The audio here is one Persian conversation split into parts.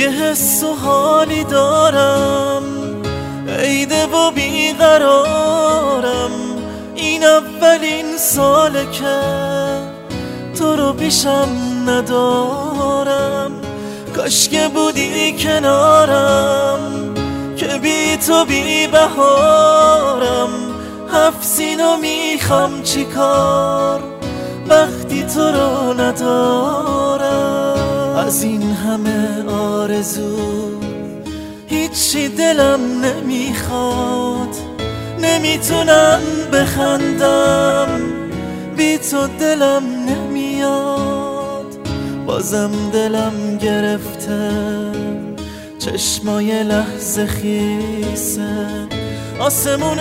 یه حس و حالی دارم، عیده و بیقرارم. این اولین ساله که تو رو پیشم ندارم. کاش که بودی کنارم که بی تو بی بهارم. 7 سینو میخوام چیکار وقتی تو رو ندارم. از این همه آرزو هیچی دلم نمیخواد. نمیتونم بخندم بی تو دلم نمیاد. بازم دلم گرفته چشمای لحظه خیسه. آسمون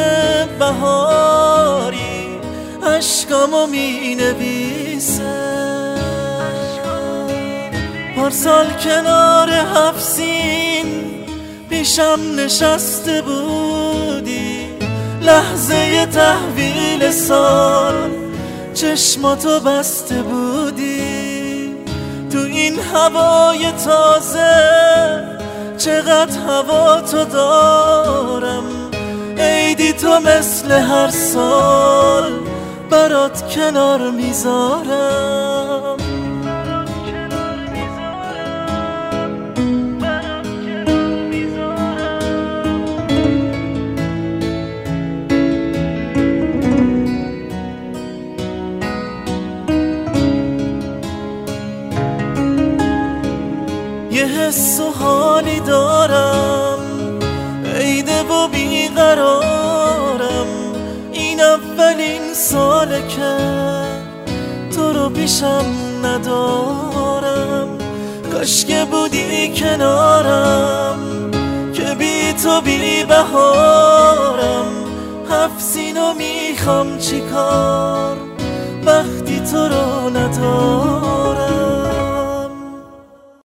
بهاری عشقامو می نویسه. پارسال کنار 7 سین پیشم نشسته بودی. لحظه تحویل سال چشماتو بسته بودی. تو این هوای تازه چقدر هوا تو دارم. عیدی تو مثل هر سال برات کنار میذارم. یه حس و حالی دارم، عیده و بیقرارم. این اولین ساله که تو رو پیشم ندارم. کاش که بودی کنارم که بی تو بی بهارم. 7 سینو میخوام چیکار وقتی تو رو ندارم.